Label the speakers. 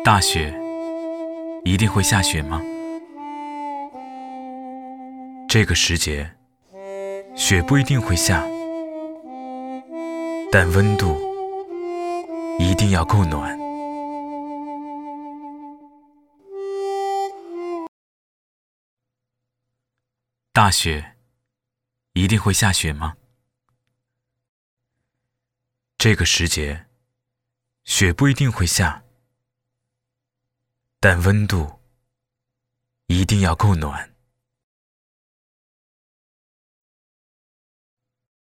Speaker 1: 大雪一定会下雪吗？这个时节，雪不一定会下，但温度一定要够暖。大雪一定会下雪吗？这个时节，雪不一定会下，但温度一定要够暖。